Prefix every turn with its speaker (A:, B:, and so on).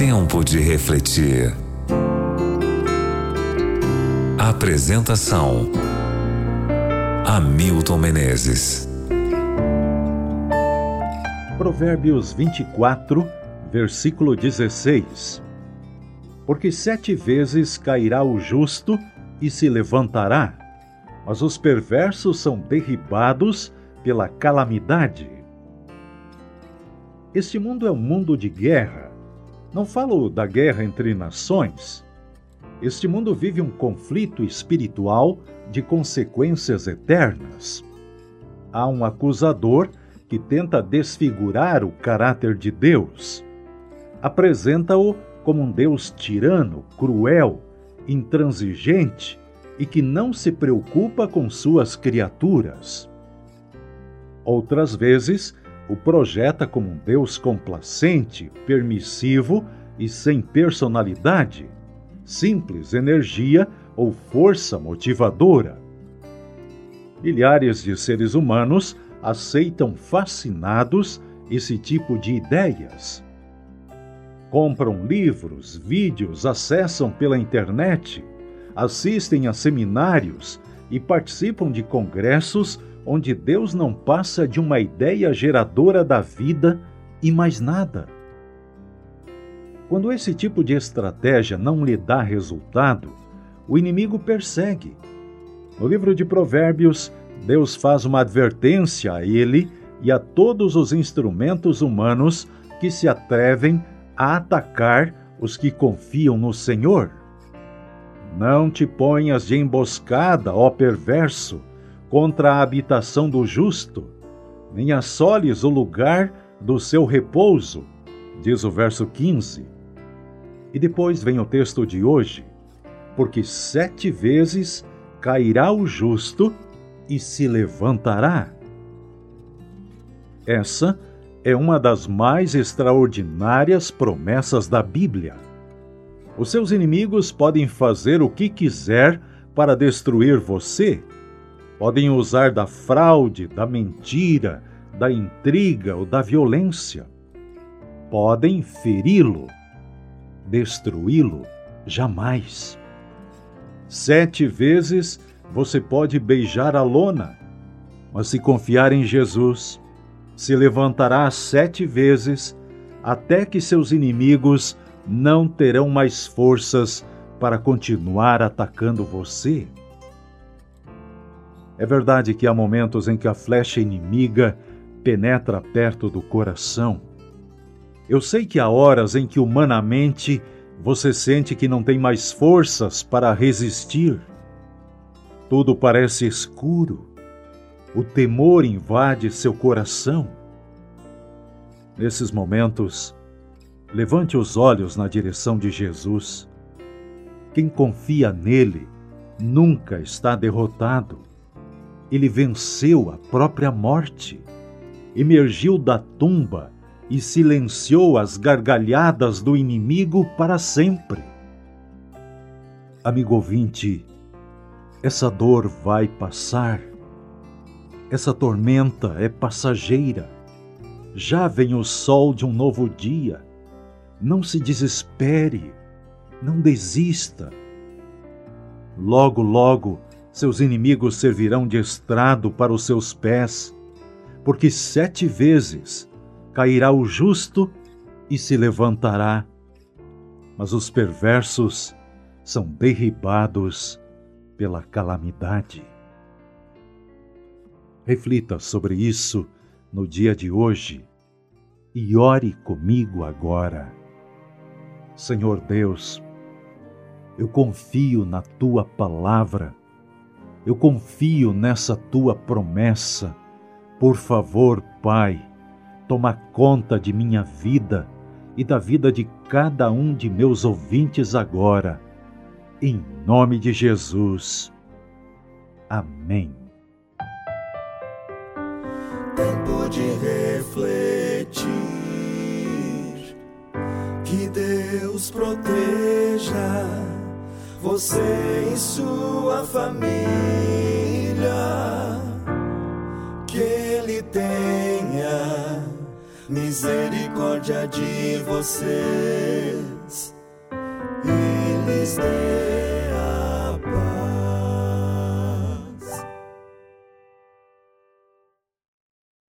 A: Tempo de refletir. Apresentação: Hamilton Menezes.
B: Provérbios 24, versículo 16. Porque 7 vezes cairá o justo e se levantará, mas os perversos são derribados pela calamidade. Este mundo é um mundo de guerra. Não falo da guerra entre nações. Este mundo vive um conflito espiritual de consequências eternas. Há um acusador que tenta desfigurar o caráter de Deus. Apresenta-o como um Deus tirano, cruel, intransigente e que não se preocupa com suas criaturas. Outras vezes, o projeta como um Deus complacente, permissivo e sem personalidade, simples energia ou força motivadora. Milhares de seres humanos aceitam fascinados esse tipo de ideias. Compram livros, vídeos, acessam pela internet, assistem a seminários e participam de congressos onde Deus não passa de uma ideia geradora da vida e mais nada. Quando esse tipo de estratégia não lhe dá resultado, o inimigo persegue. No livro de Provérbios, Deus faz uma advertência a ele e a todos os instrumentos humanos que se atrevem a atacar os que confiam no Senhor. Não te ponhas de emboscada, ó perverso, contra a habitação do justo, nem assoles o lugar do seu repouso, diz o verso 15. E depois vem o texto de hoje, porque 7 vezes cairá o justo e se levantará. Essa é uma das mais extraordinárias promessas da Bíblia. Os seus inimigos podem fazer o que quiser para destruir você. Podem usar da fraude, da mentira, da intriga ou da violência. Podem feri-lo. Destruí-lo, jamais. 7 vezes você pode beijar a lona, mas se confiar em Jesus, se levantará 7 vezes, até que seus inimigos não terão mais forças para continuar atacando você. É verdade que há momentos em que a flecha inimiga penetra perto do coração. Eu sei que há horas em que humanamente você sente que não tem mais forças para resistir. Tudo parece escuro. O temor invade seu coração. Nesses momentos, levante os olhos na direção de Jesus. Quem confia nele nunca está derrotado. Ele venceu a própria morte, emergiu da tumba e silenciou as gargalhadas do inimigo para sempre. Amigo ouvinte, essa dor vai passar. Essa tormenta é passageira. Já vem o sol de um novo dia. Não se desespere, não desista. Logo, logo, seus inimigos servirão de estrado para os seus pés, porque 7 vezes cairá o justo e se levantará, mas os perversos são derribados pela calamidade. Reflita sobre isso no dia de hoje e ore comigo agora. Senhor Deus, eu confio na Tua palavra, eu confio nessa Tua promessa. Por favor, Pai, toma conta de minha vida e da vida de cada um de meus ouvintes agora. Em nome de Jesus. Amém.
C: Tempo de refletir, que Deus proteja você e sua família, que Ele tenha misericórdia de vocês. Eles